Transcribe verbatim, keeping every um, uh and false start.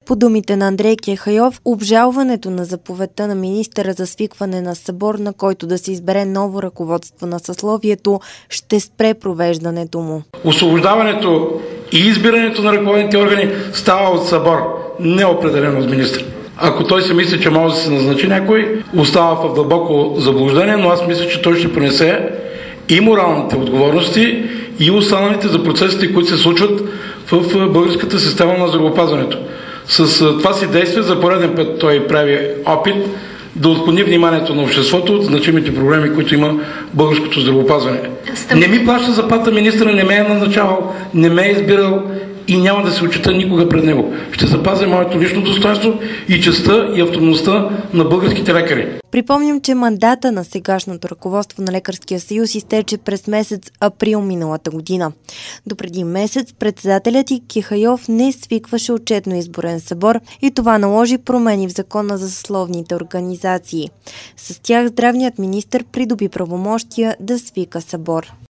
По думите на Андрей Кехайов, обжалването на заповедта на министъра за свикване на събор, на който да се избере ново ръководство на съсловието, ще спре провеждането му. Освобождаването и избирането на ръководните органи става от събор, не определено от министър. Ако той се мисли, че може да се назначи някой, остава в дълбоко заблуждение, но аз мисля, че той ще понесе и моралните отговорности, и останалите за процесите, които се случват в българската система на здравеопазването. С това си действие за пореден път той прави опит да отклони вниманието на обществото от значимите проблеми, които има българското здравеопазване. Не ми плаща заплата министъра, не ме е назначавал, не ме е избирал и няма да се отчита никога пред него. Ще запазя моето лично достоинство и честта и автономността на българските лекари. Припомням, че мандата на сегашното ръководство на Лекарския съюз изтече през месец април миналата година. Допреди месец председателят и Кехайов не свикваше отчетно изборен събор и това наложи промени в закона за съсловните организации. С тях здравният министър придоби правомощия да свика събор.